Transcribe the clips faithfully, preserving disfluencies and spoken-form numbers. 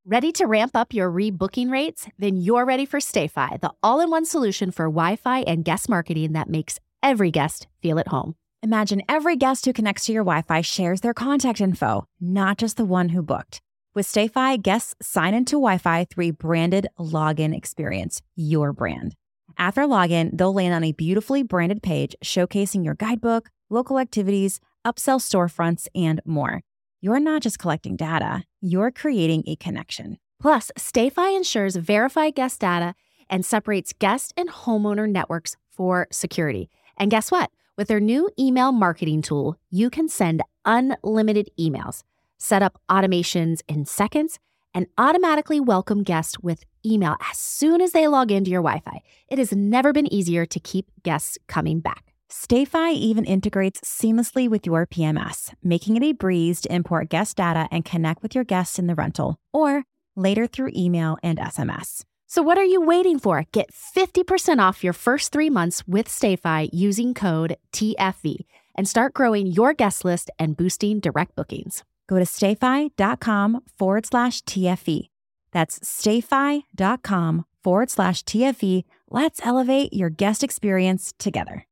Ready to ramp up your rebooking rates? Then you're ready for StayFi, the all-in-one solution for Wi-Fi and guest marketing that makes every guest feel at home. Imagine every guest who connects to your Wi-Fi shares their contact info, not just the one who booked. With StayFi, guests sign into Wi-Fi through a branded login experience, your brand. After login, they'll land on a beautifully branded page showcasing your guidebook, local activities, upsell storefronts, and more. You're not just collecting data, you're creating a connection. Plus, StayFi ensures verified guest data and separates guest and homeowner networks for security. And guess what? With their new email marketing tool, you can send unlimited emails, set up automations in seconds, and automatically welcome guests with email as soon as they log into your Wi-Fi. It has never been easier to keep guests coming back. StayFi even integrates seamlessly with your P M S, making it a breeze to import guest data and connect with your guests in the rental, or later through email and S M S. So what are you waiting for? Get fifty percent off your first three months with StayFi using code T F V and start growing your guest list and boosting direct bookings. Go to stayfi.com forward slash TFV. That's stayfi.com forward slash TFV. Let's elevate your guest experience together.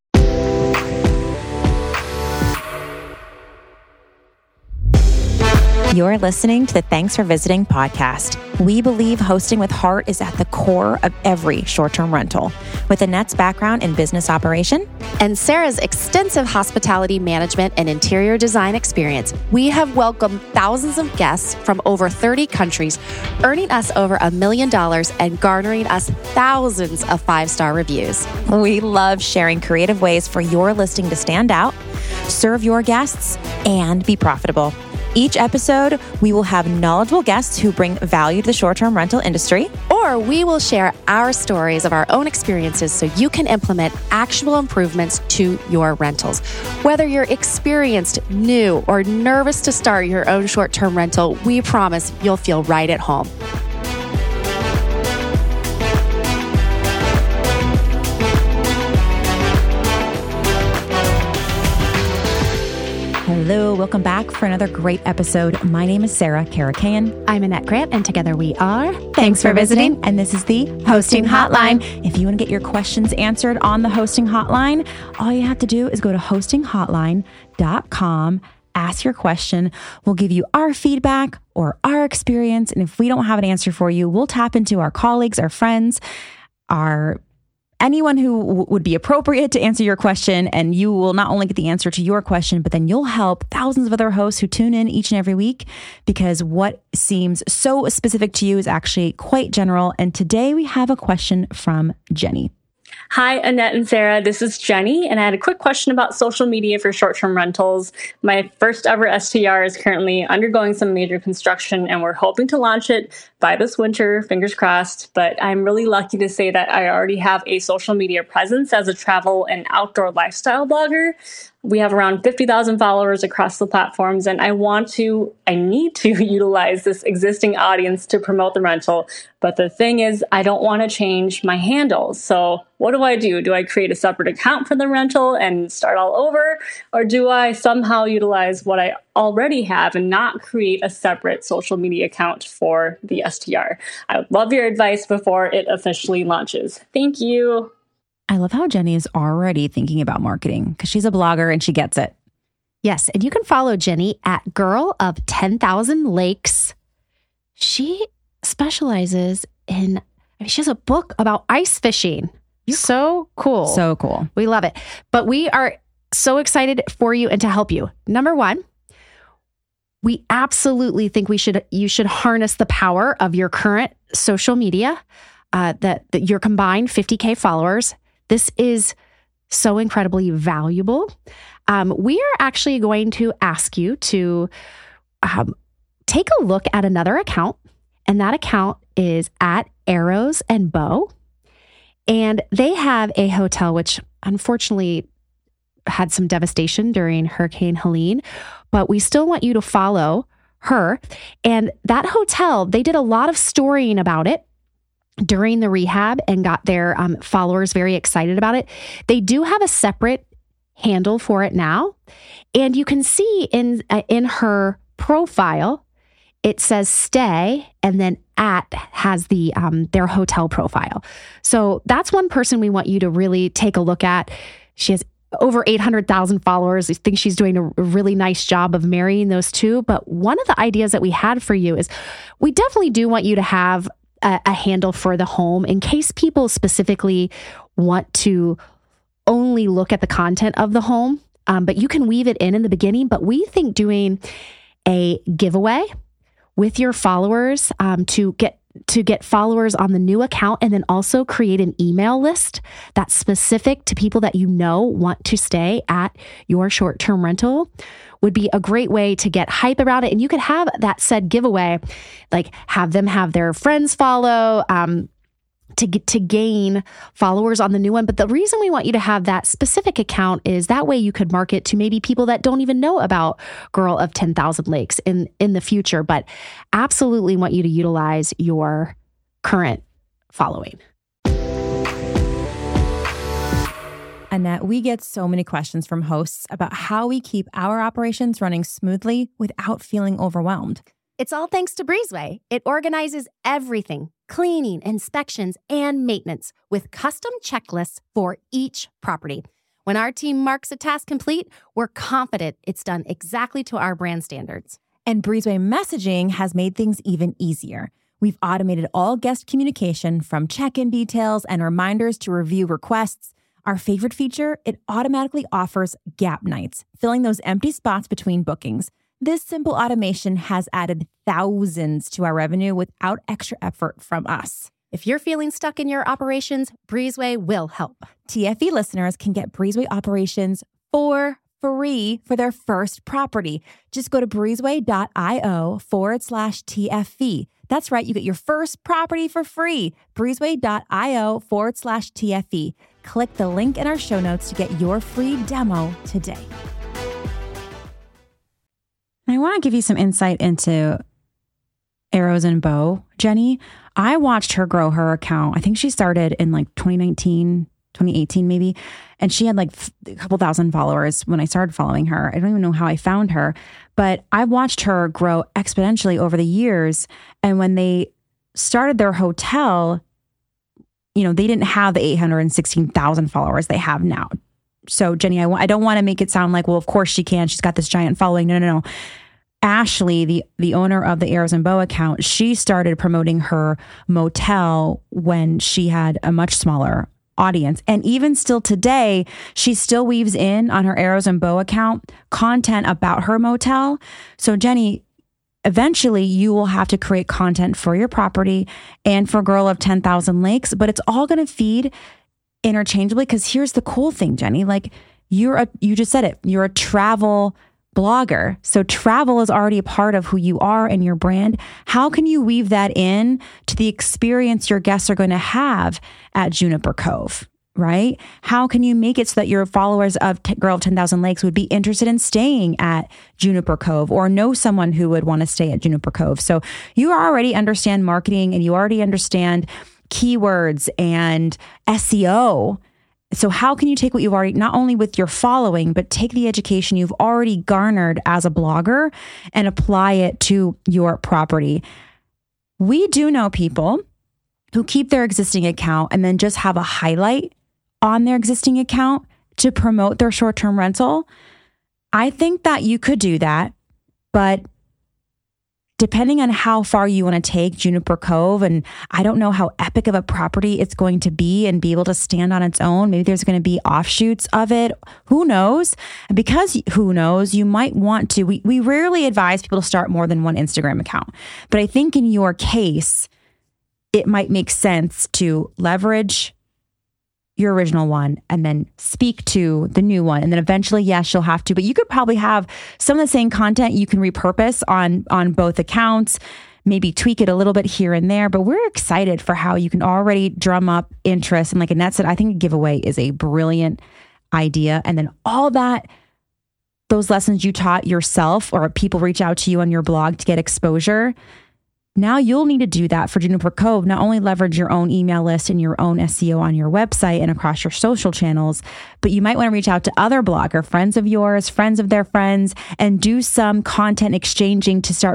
You're listening to the Thanks for Visiting podcast. We believe hosting with heart is at the core of every short-term rental. With Annette's background in business operation and Sarah's extensive hospitality management and interior design experience, we have welcomed thousands of guests from over thirty countries, earning us over a million dollars and garnering us thousands of five-star reviews. We love sharing creative ways for your listing to stand out, serve your guests, and be profitable. Each episode, we will have knowledgeable guests who bring value to the short-term rental industry. Or we will share our stories of our own experiences so you can implement actionable improvements to your rentals. Whether you're experienced, new, or nervous to start your own short-term rental, we promise you'll feel right at home. Hello, welcome back for another great episode. My name is Sarah Karakayan. I'm Annette Grant, and together we are Thanks, Thanks for visiting. visiting. And this is the Hosting Hotline. If you want to get your questions answered on the Hosting Hotline, all you have to do is go to hosting hotline dot com, ask your question. We'll give you our feedback or our experience. And if we don't have an answer for you, we'll tap into our colleagues, our friends, our anyone who w- would be appropriate to answer your question, and you will not only get the answer to your question, but then you'll help thousands of other hosts who tune in each and every week, because what seems so specific to you is actually quite general. And today we have a question from Jenny. Hi, Annette and Sarah. This is Jenny, and I had a quick question about social media for short-term rentals. My first ever S T R is currently undergoing some major construction, and we're hoping to launch it by this winter, fingers crossed. But I'm really lucky to say that I already have a social media presence as a travel and outdoor lifestyle blogger. We have around fifty thousand followers across the platforms, and I want to, I need to utilize this existing audience to promote the rental. But the thing is, I don't want to change my handles. So what do I do? Do I create a separate account for the rental and start all over? Or do I somehow utilize what I already have and not create a separate social media account for the S T R? I would love your advice before it officially launches. Thank you. I love how Jenny is already thinking about marketing because she's a blogger and she gets it. Yes, and you can follow Jenny at Girl of ten thousand Lakes. She specializes in, I mean, she has a book about ice fishing. So cool. So cool. We love it. But we are so excited for you and to help you. Number one, we absolutely think we should you should harness the power of your current social media, uh, that, that your combined fifty K followers. This is so incredibly valuable. Um, we are actually going to ask you to um, take a look at another account, and that account is at Arrows and Bow. And they have a hotel, which unfortunately had some devastation during Hurricane Helene, but we still want you to follow her. And that hotel, they did a lot of storying about it during the rehab and got their um, followers very excited about it. They do have a separate handle for it now. And you can see in uh, in her profile, it says stay, and then at has the um, their hotel profile. So that's one person we want you to really take a look at. She has over eight hundred thousand followers. I think she's doing a really nice job of marrying those two. But one of the ideas that we had for you is we definitely do want you to have a, a handle for the home in case people specifically want to only look at the content of the home. Um, but you can weave it in in the beginning. But we think doing a giveaway with your followers um, to get to get followers on the new account, and then also create an email list that's specific to people that you know want to stay at your short-term rental would be a great way to get hype around it. And you could have that said giveaway, like have them have their friends follow, um, to get to gain followers on the new one. But the reason we want you to have that specific account is that way you could market to maybe people that don't even know about Girl of ten thousand Lakes in, in the future, but absolutely want you to utilize your current following. Annette, we get so many questions from hosts about how we keep our operations running smoothly without feeling overwhelmed. It's all thanks to Breezeway. It organizes everything, cleaning, inspections, and maintenance with custom checklists for each property. When our team marks a task complete, we're confident it's done exactly to our brand standards. And Breezeway messaging has made things even easier. We've automated all guest communication from check-in details and reminders to review requests. Our favorite feature, it automatically offers gap nights, filling those empty spots between bookings. This simple automation has added thousands to our revenue without extra effort from us. If you're feeling stuck in your operations, Breezeway will help. T F E listeners can get Breezeway operations for free for their first property. Just go to breezeway.io forward slash TFE. That's right, you get your first property for free. breezeway.io forward slash TFE. Click the link in our show notes to get your free demo today. I want to give you some insight into Arrows and Bow, Jenny. I watched her grow her account. I think she started in like twenty nineteen, twenty eighteen maybe. And she had like a couple thousand followers when I started following her. I don't even know how I found her, but I watched her grow exponentially over the years. And when they started their hotel, you know, they didn't have the eight hundred sixteen thousand followers they have now. So Jenny, I, w- I don't want to make it sound like, well, of course she can. She's got this giant following. No, no, no. Ashley, the, the owner of the Arrows and Bow account, she started promoting her motel when she had a much smaller audience. And even still today, she still weaves in on her Arrows and Bow account content about her motel. So Jenny, eventually you will have to create content for your property and for Girl of ten thousand Lakes, but it's all going to feed interchangeably. Because here's the cool thing, Jenny, like you're a, you just said it, you're a travel blogger. So travel is already a part of who you are and your brand. How can you weave that in to the experience your guests are going to have at Juniper Cove, right? How can you make it so that your followers of T- Girl of ten thousand Lakes would be interested in staying at Juniper Cove or know someone who would want to stay at Juniper Cove? So you already understand marketing and you already understand keywords and S E O. So how can you take what you've already, not only with your following, but take the education you've already garnered as a blogger and apply it to your property? We do know people who keep their existing account and then just have a highlight on their existing account to promote their short-term rental. I think that you could do that, but depending on how far you want to take Juniper Cove, and I don't know how epic of a property it's going to be and be able to stand on its own. Maybe there's going to be offshoots of it. Who knows? And because who knows, you might want to, we, we rarely advise people to start more than one Instagram account. But I think in your case, it might make sense to leverage your original one and then speak to the new one. And then eventually, yes, you'll have to, but you could probably have some of the same content you can repurpose on, on both accounts, maybe tweak it a little bit here and there. But we're excited for how you can already drum up interest. And like Annette said, I think a giveaway is a brilliant idea. And then all that, those lessons you taught yourself or people reach out to you on your blog to get exposure. Now you'll need to do that for Juniper Cove. Not only leverage your own email list and your own S E O on your website and across your social channels, but you might want to reach out to other blogger friends of yours, friends of their friends, and do some content exchanging to start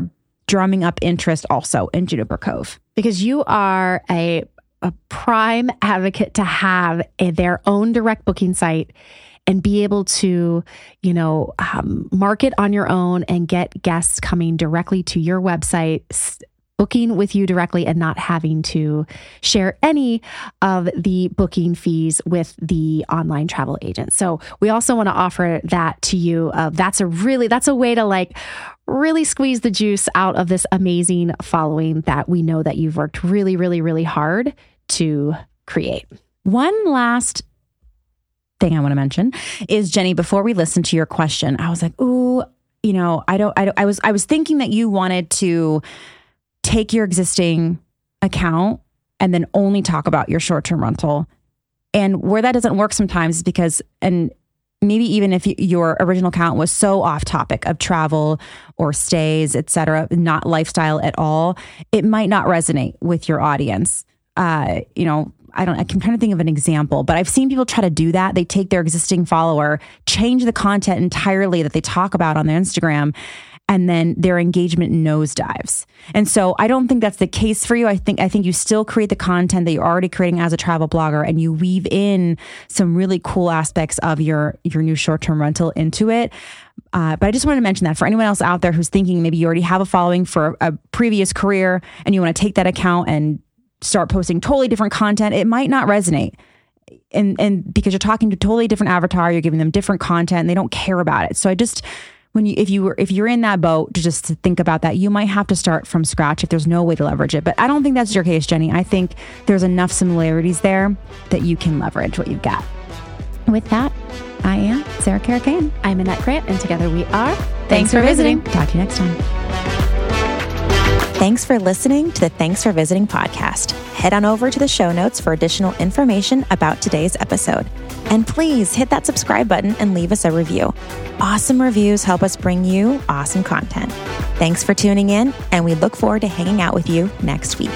drumming up interest also in Juniper Cove. Because you are a, a prime advocate to have a, their own direct booking site and be able to, you know, um, market on your own and get guests coming directly to your website, booking with you directly and not having to share any of the booking fees with the online travel agent. So we also want to offer that to you. Uh, that's a really, that's a way to like really squeeze the juice out of this amazing following that we know that you've worked really, really, really hard to create. One last thing I want to mention is, Jenny, before we listen to your question, I was like, ooh, you know, I don't, I don't, I was, I was thinking that you wanted to take your existing account and then only talk about your short-term rental. And where that doesn't work sometimes is because, and maybe even if you, your original account was so off topic of travel or stays, et cetera, not lifestyle at all, it might not resonate with your audience. Uh, you know, I don't, I'm trying to think of an example, but I've seen people try to do that. They take their existing follower, change the content entirely that they talk about on their Instagram, and then their engagement nosedives. And so I don't think that's the case for you. I think I think you still create the content that you're already creating as a travel blogger, and you weave in some really cool aspects of your, your new short-term rental into it. Uh, but I just wanted to mention that for anyone else out there who's thinking maybe you already have a following for a previous career and you want to take that account and start posting totally different content, it might not resonate. And and because you're talking to a totally different avatar, you're giving them different content and they don't care about it. So I just... When you, if you were, if you're in that boat, to just to think about that, you might have to start from scratch if there's no way to leverage it. But I don't think that's your case, Jenny. I think there's enough similarities there that you can leverage what you've got. With that, I am Sarah Caracan. I'm Annette Grant, and together we are Thanks, Thanks for visiting. visiting. Talk to you next time. Thanks for listening to the Thanks for Visiting podcast. Head on over to the show notes for additional information about today's episode. And please hit that subscribe button and leave us a review. Awesome reviews help us bring you awesome content. Thanks for tuning in, and we look forward to hanging out with you next week.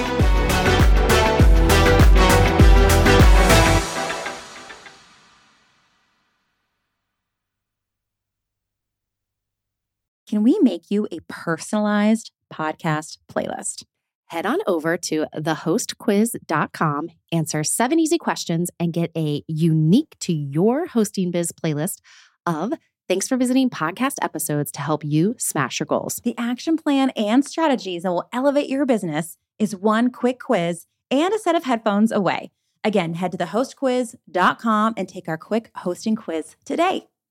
Can we make you a personalized podcast playlist? Head on over to the host quiz dot com, answer seven easy questions, and get a unique to your hosting biz playlist of Thanks for Visiting podcast episodes to help you smash your goals. The action plan and strategies that will elevate your business is one quick quiz and a set of headphones away. Again, head to the host quiz dot com and take our quick hosting quiz today.